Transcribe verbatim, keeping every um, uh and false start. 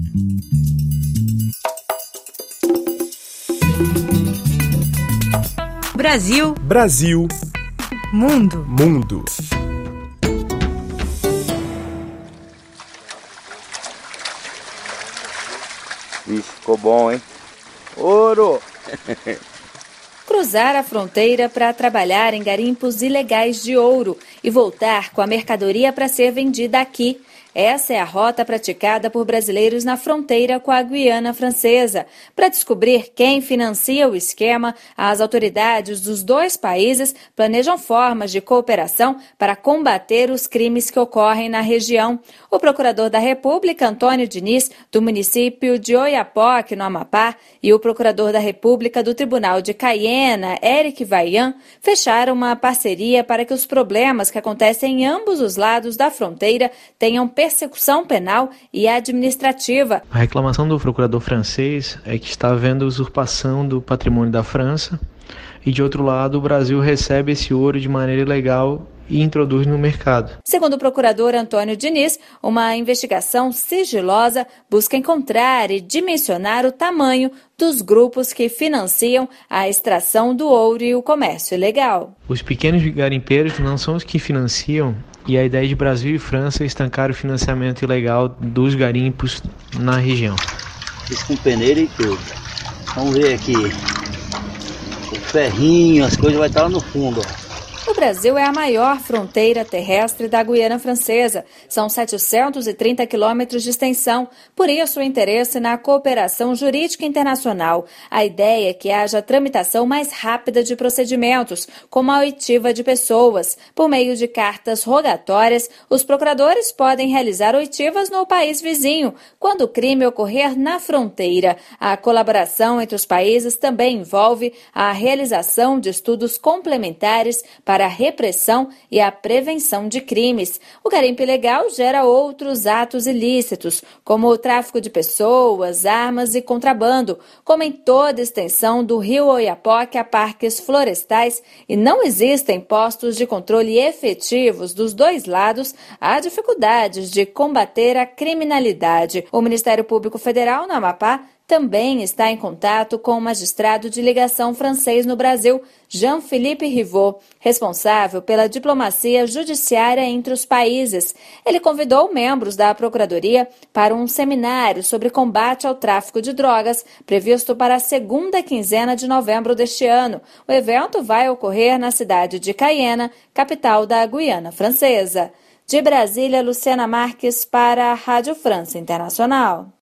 Brasil. Brasil. Mundo. Mundo. Ixi, ficou bom, hein? Ouro! Cruzar a fronteira para trabalhar em garimpos ilegais de ouro e voltar com a mercadoria para ser vendida aqui. Essa é a rota praticada por brasileiros na fronteira com a Guiana Francesa. Para descobrir quem financia o esquema, as autoridades dos dois países planejam formas de cooperação para combater os crimes que ocorrem na região. O procurador da República, Antônio Diniz, do município de Oiapoque, no Amapá, e o procurador da República do Tribunal de Caiena, Eric Vaian, fecharam uma parceria para que os problemas que acontecem em ambos os lados da fronteira tenham persecução penal e administrativa. A reclamação do procurador francês é que está havendo usurpação do patrimônio da França e, de outro lado, o Brasil recebe esse ouro de maneira ilegal e introduz no mercado. Segundo o procurador Antônio Diniz, uma investigação sigilosa busca encontrar e dimensionar o tamanho dos grupos que financiam a extração do ouro e o comércio ilegal. Os pequenos garimpeiros não são os que financiam, e a ideia de Brasil e França é estancar o financiamento ilegal dos garimpos na região. Isso com peneira e tudo. Vamos ver aqui. O ferrinho, as coisas vai estar lá no fundo, ó. O Brasil é a maior fronteira terrestre da Guiana Francesa. São setecentos e trinta quilômetros de extensão. Por isso, o interesse na cooperação jurídica internacional. A ideia é que haja tramitação mais rápida de procedimentos, como a oitiva de pessoas. Por meio de cartas rogatórias, os procuradores podem realizar oitivas no país vizinho, quando o crime ocorrer na fronteira. A colaboração entre os países também envolve a realização de estudos complementares para a repressão e a prevenção de crimes. O garimpo ilegal gera outros atos ilícitos, como o tráfico de pessoas, armas e contrabando, como em toda a extensão do rio Oiapoque a parques florestais, e não existem postos de controle efetivos dos dois lados, há dificuldades de combater a criminalidade. O Ministério Público Federal, no Amapá, também está em contato com o magistrado de ligação francês no Brasil, Jean-Philippe Rivot, responsável pela diplomacia judiciária entre os países. Ele convidou membros da Procuradoria para um seminário sobre combate ao tráfico de drogas, previsto para a segunda quinzena de novembro deste ano. O evento vai ocorrer na cidade de Caiena, capital da Guiana Francesa. De Brasília, Luciana Marques para a Rádio França Internacional.